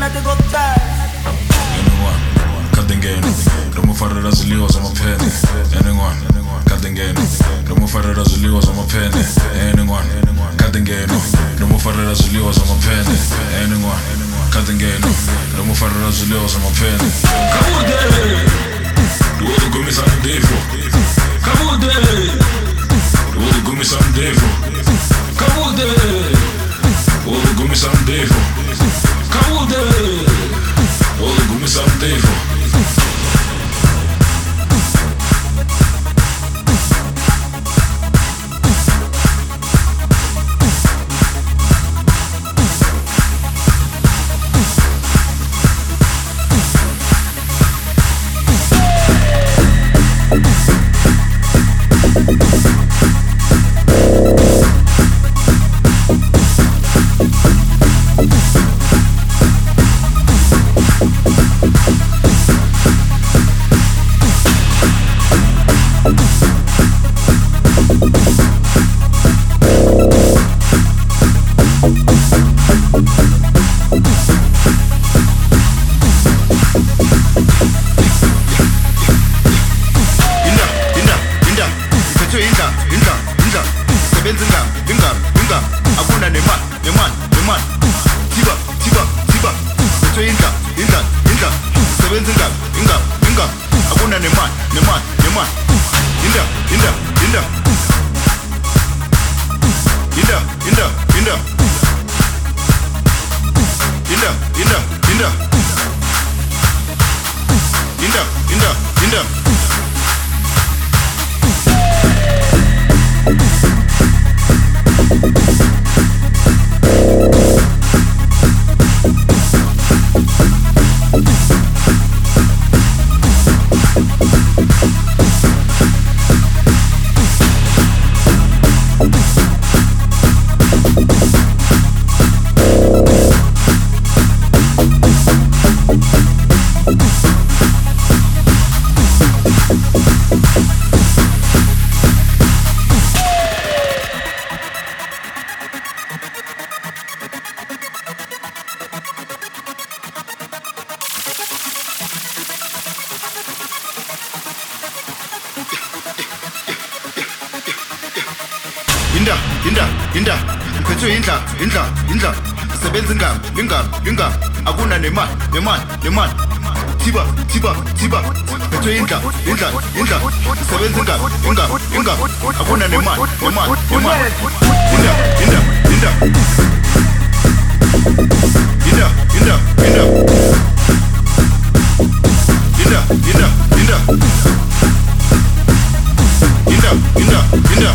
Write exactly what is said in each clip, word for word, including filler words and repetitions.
Kadingeno, ngomufara raziliwa zamaphene. Anyone, kadingeno, ngomufara raziliwa zamaphene. Anyone, kadingeno, ngomufara raziliwa zamaphene. Anyone, kadingeno, ngomufara raziliwa zamaphene. Kabude, duodo gumi sandefo. Kabude, duodo gumi sandefo. Kabude, duodo gumi sandefo. Kabude, duodo gumi sandefo. Inda, inda, inda, mphethwe indla, indla, indla. Sebenza ingam, ingam, ingam. Akuna nemali, nemali, nemali. Thiba, thiba, thiba. Mphethwe indla, indla, indla. Sebenza ingam, ingam, ingam. Akuna nemali, nemali, nemali. Inda, inda, inda. Inda, inda, inda. Inda, inda, inda. Inda, inda, inda.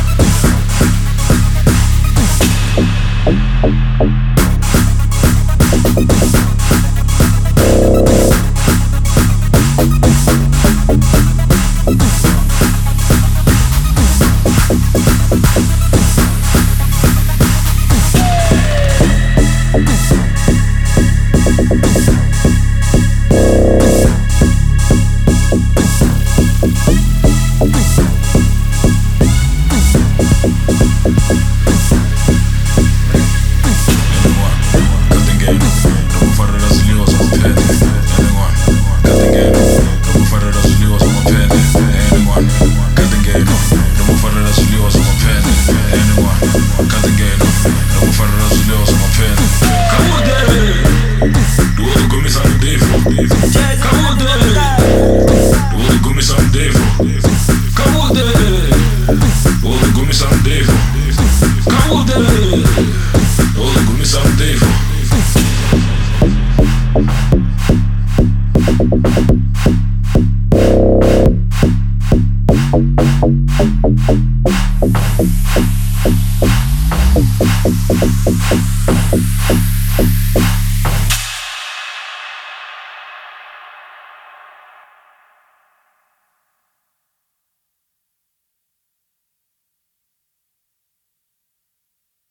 We'll be right back.